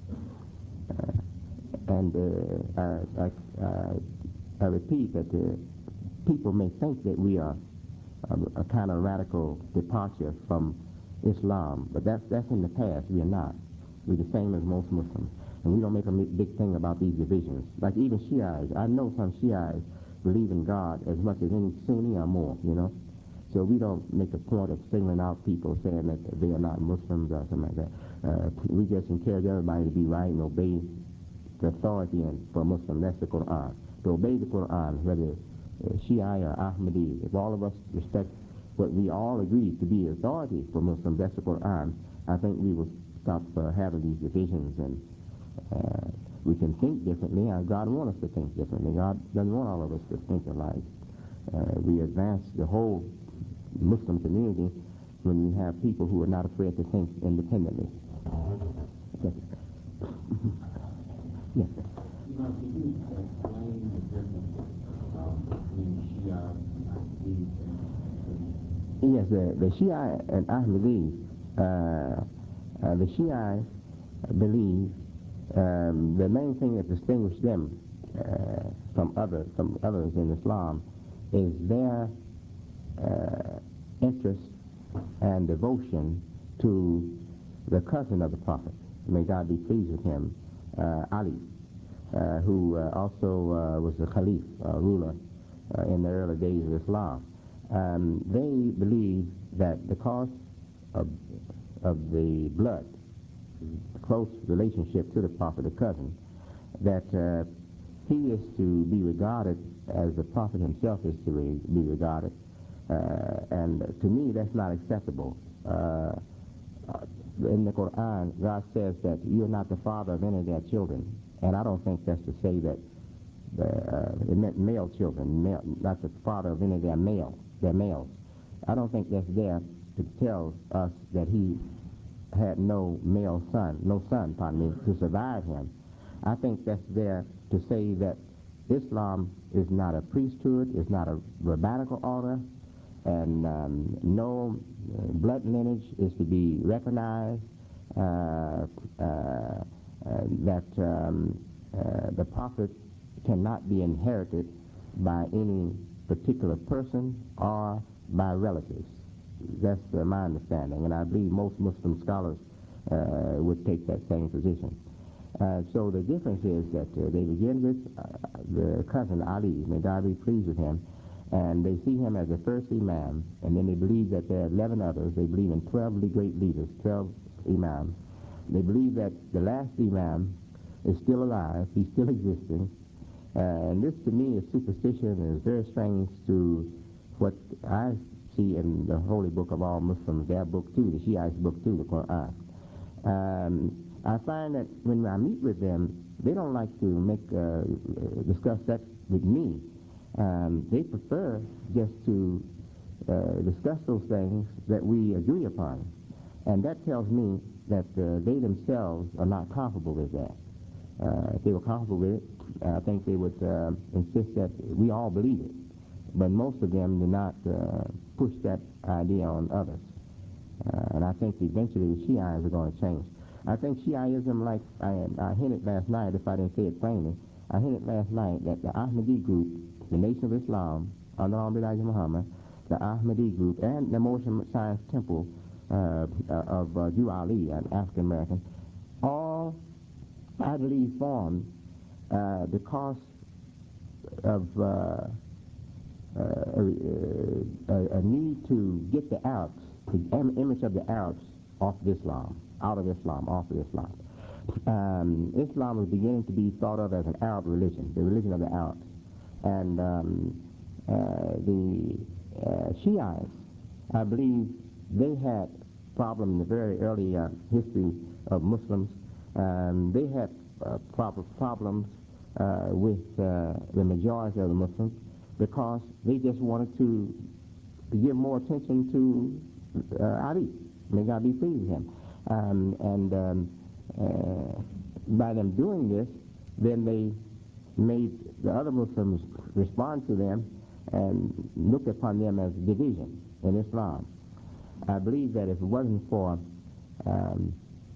Uh, and uh, I, I, I, I repeat that uh, people may think that we are a, a kind of radical departure from Islam, but that's, that's in the past. We are not. We're the same as most Muslims. And we don't make a big thing about these divisions. Like even Shiites. I know some Shiites believe in God as much as any Sunni or more, you know. So we don't make a point of singling out people saying that they are not Muslims or something like that. Uh, we just encourage everybody to be right and obey the authority and for Muslim. That's the Quran. To obey the Quran, whether uh, Shia or Ahmadi, if all of us respect what we all agree to be authority for Muslims, that's the Quran, I think we will stop uh, having these divisions, and uh, we can think differently. Uh, God wants us to think differently. God doesn't want all of us to think alike. Uh, we advance the whole Muslim community when we have people who are not afraid to think independently. Yes. Yes. Now, can you explain the difference um, between Shia and Ahmadi? Yes, the, the Shia and Ahmadi, uh, uh, the Shia believe um, the main thing that distinguishes them uh, from other from others in Islam is their uh, interest and devotion to the cousin of the Prophet, may God be pleased with him, uh, Ali, uh, who uh, also uh, was the Caliph, uh, ruler uh, in the early days of Islam. Um, they believe that because of, of the blood, close relationship to the Prophet, the cousin, that uh, he is to be regarded as the Prophet himself is to re be regarded. Uh, and to me, that's not acceptable. Uh, in the Quran, God says that you're not the father of any of their children. And I don't think that's to say that the, uh, it meant male children, male, not the father of any of their male, their males. I don't think that's there to tell us that he had no male son, no son, pardon me, to survive him. I think that's there to say that Islam is not a priesthood, it's not a rabbinical order, and um, no uh, blood lineage is to be recognized, uh, uh, uh, that um, uh, the Prophet cannot be inherited by any particular person or by relatives. That's uh, my understanding, and I believe most Muslim scholars uh, would take that same position. Uh, so the difference is that uh, they begin with uh, the cousin Ali, may God be pleased with him, and they see him as the first imam, and then they believe that there are eleven others. They believe in twelve great leaders, twelve imams. They believe that the last imam is still alive, he's still existing, uh, and this to me is superstition and is very strange to what I see in the holy book of all Muslims, their book too, the Shiites' book too, the Quran. Um, I find that when I meet with them, they don't like to make uh, discuss that with me. Um, they prefer just to uh, discuss those things that we agree upon. And that tells me that uh, they themselves are not comfortable with that. Uh, if they were comfortable with it, I think they would uh, insist that we all believe it. But most of them do not uh, push that idea on others. Uh, and I think eventually the Shiites are going to change. I think Shiaism, like I, I hinted last night, if I didn't say it plainly, I hinted last night that the Ahmadi group, the Nation of Islam, under Elijah Muhammad, the Ahmadi group, and the Motion Science Temple uh, of uh, Jew Ali, an African American, all, I believe, formed uh, because of uh, uh, a, a need to get the Arabs, the image of the Arabs off of Islam, out of Islam, off of Islam. Um, Islam was beginning to be thought of as an Arab religion, the religion of the Arabs. And um, uh, the uh, Shiites, I believe, they had problem in the very early uh, history of Muslims. Um, they had uh, proper problems uh, with uh, the majority of the Muslims because they just wanted to give more attention to uh, Ali. May God be pleased with him. Um, and um, uh, by them doing this, then they made the other Muslims respond to them and look upon them as division in Islam. I believe that if it wasn't for um,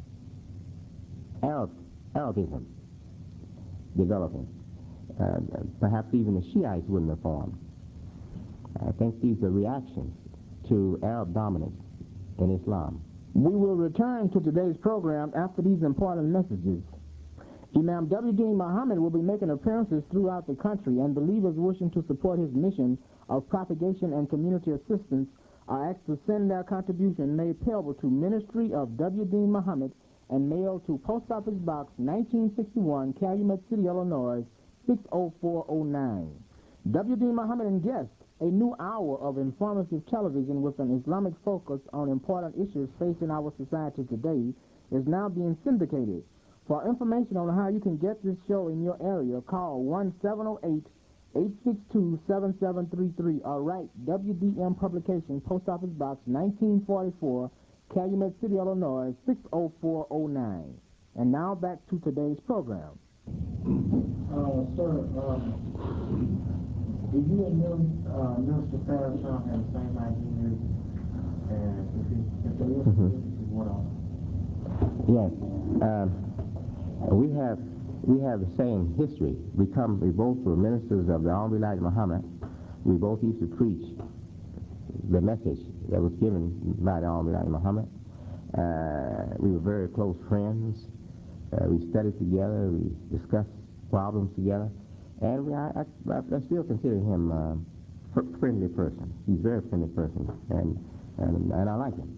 Arab, Arabism developing, uh, perhaps even the Shiites wouldn't have formed. I think these are reactions to Arab dominance in Islam. We will return to today's program after these important messages. Imam W. Deen Muhammad will be making appearances throughout the country, and believers wishing to support his mission of propagation and community assistance are asked to send their contribution made payable to Ministry of W. Deen Muhammad and mailed to Post Office Box nineteen sixty-one, Calumet City, Illinois, six oh four oh nine. W. Deen Muhammad and Guest, a new hour of informative television with an Islamic focus on important issues facing our society today, is now being syndicated. For information on how you can get this show in your area, call one seven oh eight, eight six two, seven seven three three or write W D M Publications, Post Office Box nineteen forty-four, Calumet City, Illinois, six oh four oh nine. And now back to today's program. Uh, sir, um, did you and uh, Minister Farrakhan have the same ideas? And if, he, if there is Mm-hmm. differences, what are they? Yes. Um, we have we have the same history. We come. We both were ministers of the Honorable Elijah Muhammad. We both used to preach the message that was given by the Honorable Elijah Muhammad. Uh, we were very close friends. Uh, we studied together. We discussed problems together, and we, I, I, I still consider him a fr- friendly person. He's a very friendly person, and and, and I like him.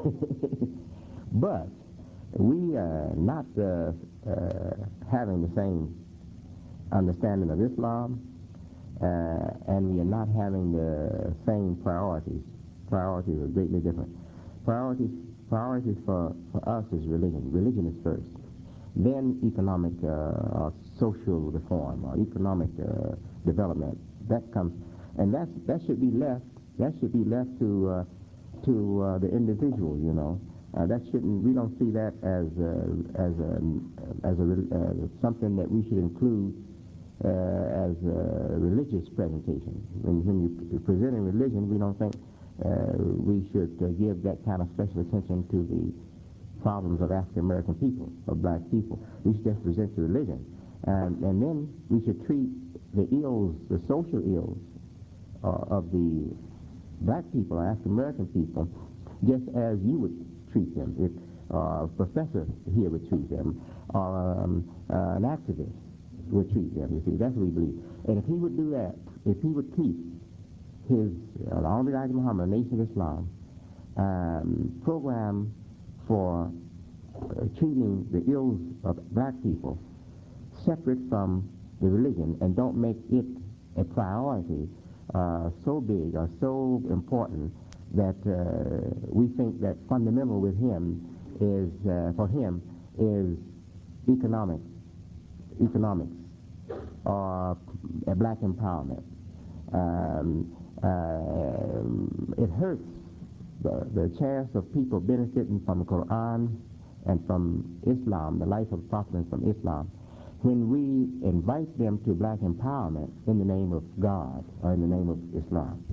But we are not uh, uh, having the same understanding of Islam, uh, and we are not having the same priorities. Priorities are greatly different. Priorities, priorities for, for us is religion. Religion is first. Then economic uh, or social reform or economic uh, development. That comes, and that's, that should be left. That should be left to uh, to uh, the individual. You know. Uh, that shouldn't. We don't see that as a, as a, as a uh, something that we should include uh, as a religious presentation. When, when you're presenting religion, we don't think uh, we should uh, give that kind of special attention to the problems of African American people, of black people. We should just present the religion, and and then we should treat the ills, the social ills uh, of the black people, African American people, just as you would treat them, if uh, a professor here would treat them, or um, uh, an activist would treat them. You see, that's what we believe. And if he would do that, if he would keep his uh, Honorable Elijah Muhammad, Nation of Islam, um, program for uh, treating the ills of black people separate from the religion, and don't make it a priority uh, so big or so important that uh, we think that fundamental with him is, uh, for him, is economics, economics, or uh, black empowerment. Um, uh, it hurts the, the chance of people benefiting from the Quran and from Islam, the life of the Prophet from Islam, when we invite them to black empowerment in the name of God or in the name of Islam.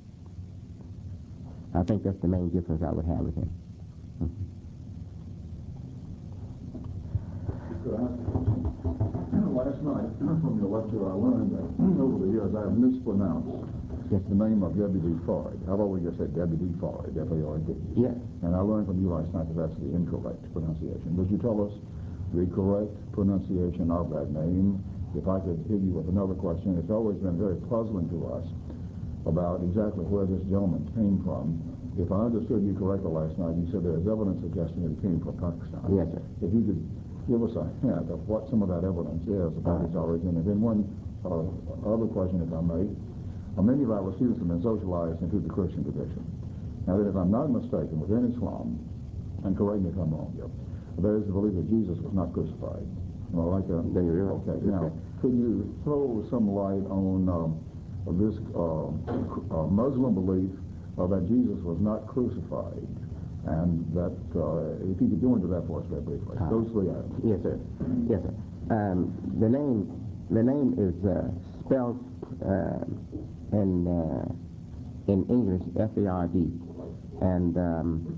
I think that's the main difference I would have with him. Last night, from your lecture, I learned that over the years I have mispronounced yes. the name of W D Fard. I've always just said W D Fard, F A R D. Yes. And I learned from you last night that that's the incorrect pronunciation. Would you tell us the correct pronunciation of that name? If I could hit you with another question, it's always been very puzzling to us about exactly where this gentleman came from. If I understood you correctly last night, you said there is evidence suggesting that he came from Pakistan. Yes, sir. If you could give us a hint of what some of that evidence is about his origin. And then one uh, other question, if I may. Uh, many of our students have been socialized into the Christian tradition. Now, that if I'm not mistaken, within Islam, and correct me if I'm wrong, yeah, there is the belief that Jesus was not crucified. Am I right there? There you go. Okay. Now, could you throw some light on um, this uh, uh, Muslim belief uh, that Jesus was not crucified? And that, uh, if you could go into that for us very briefly. Uh, Those three items. Yes, sir. Yes, sir. Um, the name, the name is uh, spelled uh, in uh, in English F A R D, and um,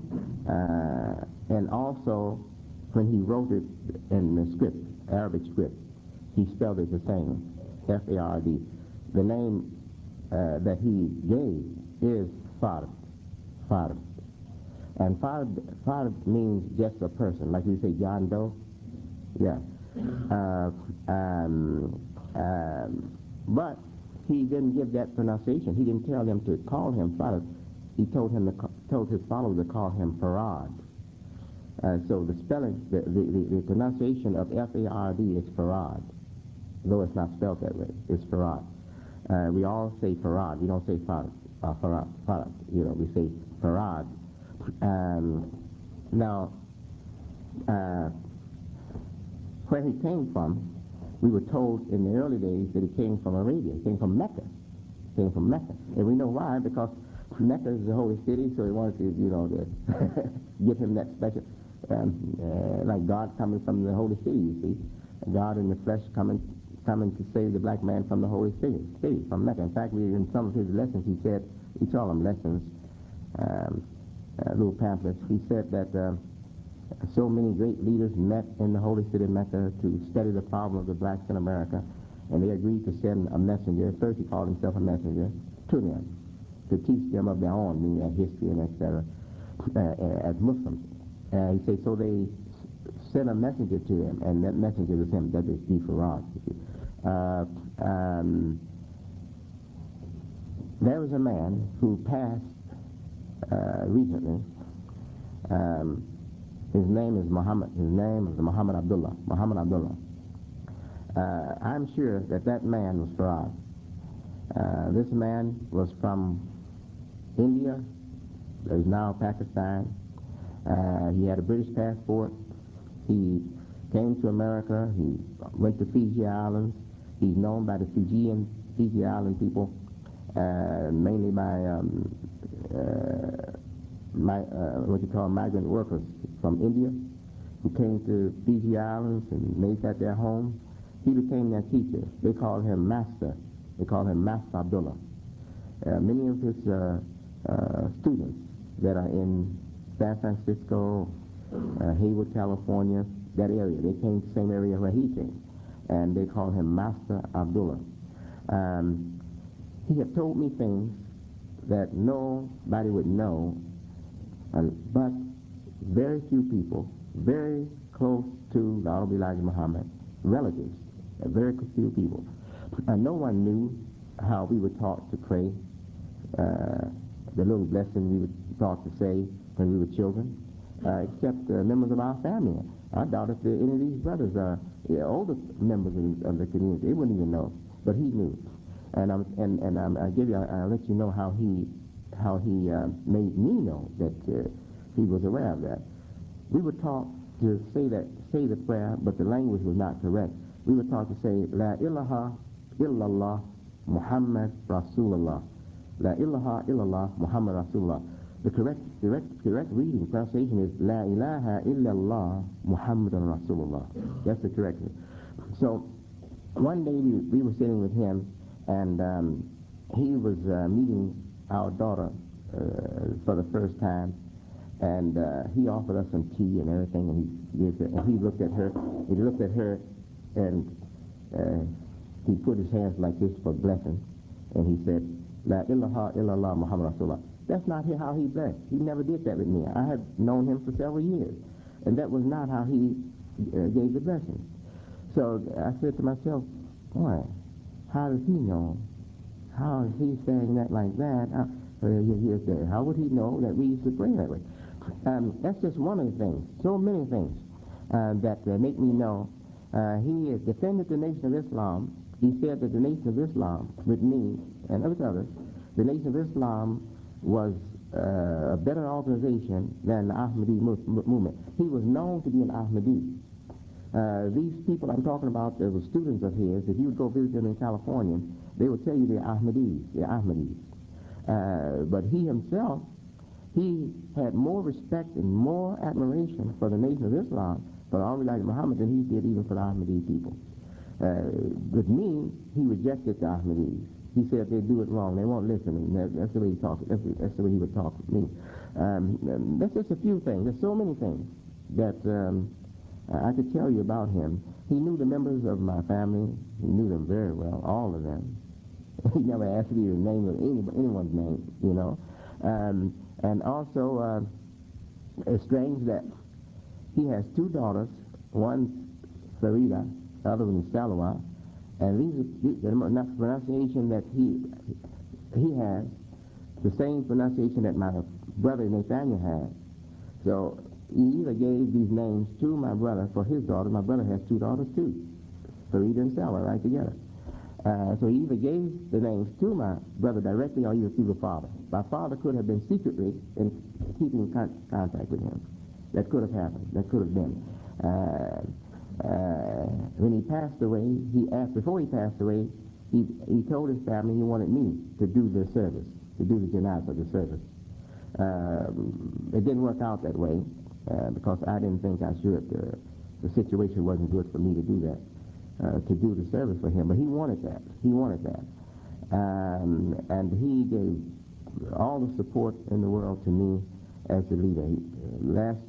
uh, and also when he wrote it in the script, Arabic script, he spelled it the same, F A R D. The name uh, that he gave is Fard, Fard. And Fard, Fard means just a person, like we say John Doe. Yeah. Uh, um, um, but he didn't give that pronunciation. He didn't tell them to call him Fard. He told him to, told his followers to call him Farad. Uh, so the spelling, the, the, the, the pronunciation of F A R D is Farad, though it's not spelled that way. It's Farad. Uh, we all say Farad. We don't say Farad. Uh, Farad. Farad. You know, we say Farad. Um, now, uh, where he came from, we were told in the early days that he came from Arabia, he came from Mecca, he came from Mecca. And we know why, because Mecca is the holy city, so he wanted to, you know, to give him that special, um, uh, like God coming from the holy city, you see. God in the flesh coming coming to save the black man from the holy city, city from Mecca. In fact, we, in some of his lessons, he said, he called them lessons, um, Uh, little pamphlets. He said that uh, so many great leaders met in the holy city of Mecca to study the problem of the blacks in America, and they agreed to send a messenger. First, he called himself a messenger to them to teach them of their own, meaning uh, history and et cetera, uh, as Muslims. And he said so they sent a messenger to him, and that messenger was him. That is D. Farad. Uh, um, there was a man who passed Uh, recently. Um, his name is Muhammad. His name is Muhammad Abdullah. Muhammad Abdullah. Uh, I'm sure that that man was Farad. Uh, this man was from India. He's now Pakistan. Uh, he had a British passport. He came to America. He went to Fiji Islands. He's known by the Fijian, Fiji Island people, uh, mainly by um, Uh, my, uh, what you call migrant workers from India who came to Fiji Islands and made that their home. He became their teacher. They called him Master. They called him Master Abdullah. Uh, many of his uh, uh, students that are in San Francisco, uh, Hayward, California, that area, they came to the same area where he came, and they called him Master Abdullah. Um, he had told me things that nobody would know, uh, but very few people, very close to the Honorable Elijah Muhammad, relatives, uh, very few people. And no one knew how we were taught to pray, uh, the little blessing we were taught to say when we were children, uh, except uh, members of our family. I doubt if there, any of these brothers are yeah, older members of the, of the community. They wouldn't even know, but he knew. And I'm, and and I'm, I give you, I, I'll let you know how he, how he uh, made me know that uh, he was aware of that. we were taught to say that, say the prayer, but the language was not correct. We were taught to say, La ilaha illallah Muhammad Rasulullah. La ilaha illallah Muhammad Rasulullah. The correct, correct, correct reading, pronunciation is La ilaha illallah Muhammad Rasulullah. That's the correct one. So one day we, we were sitting with him, and um, he was uh, meeting our daughter uh, for the first time, and uh, he offered us some tea and everything, and he, and he looked at her, he looked at her, and uh, he put his hands like this for blessing, and he said, La ilaha illallah Muhammad Rasulullah. That's not how he blessed. He never did that with me. I had known him for several years, and that was not how he uh, gave the blessing. So I said to myself, boy, how does he know? How is he saying that like that? How, uh, how would he know that we used to pray that way? Um, that's just one of the things. So many things uh, that uh, make me know. Uh, he has defended the Nation of Islam. He said that the Nation of Islam, with me and with others, the Nation of Islam was uh, a better organization than the Ahmadi movement. He was known to be an Ahmadi. Uh, these people I'm talking about, they were students of his. If you would go visit them in California, they would tell you they're Ahmadis. They're Ahmadis. Uh, but he himself, he had more respect and more admiration for the Nation of Islam, for Al Elijah Muhammad, than he did even for the Ahmadi people. Uh, with me, he rejected the Ahmadis. He said they do it wrong. They won't listen. And that, that's the way he talked. That's, that's the way he would talk with me. Um, that's just a few things. There's so many things that um, I could tell you about him. He knew the members of my family. He knew them very well, all of them. He never asked me the name of any, anyone's name, you know. Um, and also, uh, it's strange that he has two daughters. One's Farida, the other one is Salwa. And these are the pronunciation that he he has, the same pronunciation that my brother Nathaniel has. So he either gave these names to my brother for his daughter. My brother has two daughters too, Farida and Salwa, right together. Uh, so he either gave the names to my brother directly or either through the father. My father could have been secretly in keeping con contact with him. That could have happened. That could have been. Uh, Uh, when he passed away, he asked, before he passed away, he, he told his family he wanted me to do the service, to do the janazah, the service. Uh, it didn't work out that way uh, because I didn't think I should. Uh, the situation wasn't good for me to do that, uh, to do the service for him. But he wanted that. He wanted that. Um, and he gave all the support in the world to me as the leader. He, uh, last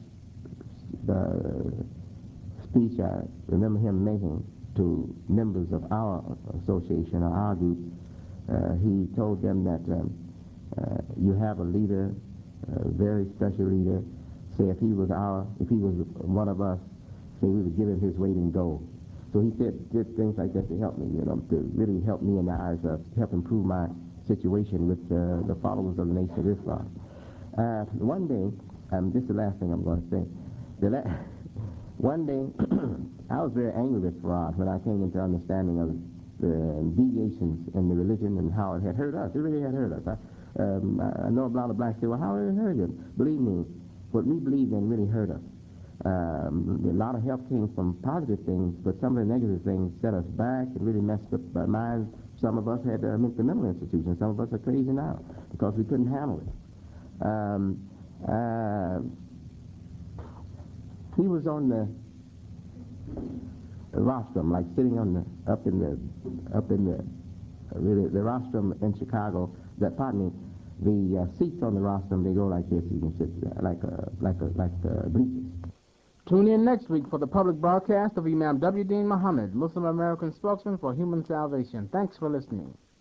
uh, speech I remember him making to members of our association or our group, uh, he told them that um, uh, you have a leader, a very special leader. Say if he was our, if he was one of us, say we would give him his weight in gold. So he said did things like that to help me, you know, to really help me in the eyes of, help improve my situation with uh, the followers of the Nation of Islam. Uh, one day, um, this is the last thing I'm going to say. The la One day, I was very angry with Farad when I came into understanding of the deviations in the religion and how it had hurt us. It really had hurt us. I, um, I know a lot of blacks say, well, how did it hurt you? Believe me, what we believed in really hurt us. Um, a lot of help came from positive things, but some of the negative things set us back and really messed up our minds. Some of us had uh, mental institutions. Some of us are crazy now because we couldn't handle it. Um, uh, He was on the rostrum, like sitting on the up in the up in the uh, really the rostrum in Chicago. That pardon me, the uh, seats on the rostrum, they go like this. You can sit there, like a like a like uh, bleachers. Tune in next week for the public broadcast of Imam W. Deen Muhammad, Muslim American spokesman for human salvation. Thanks for listening.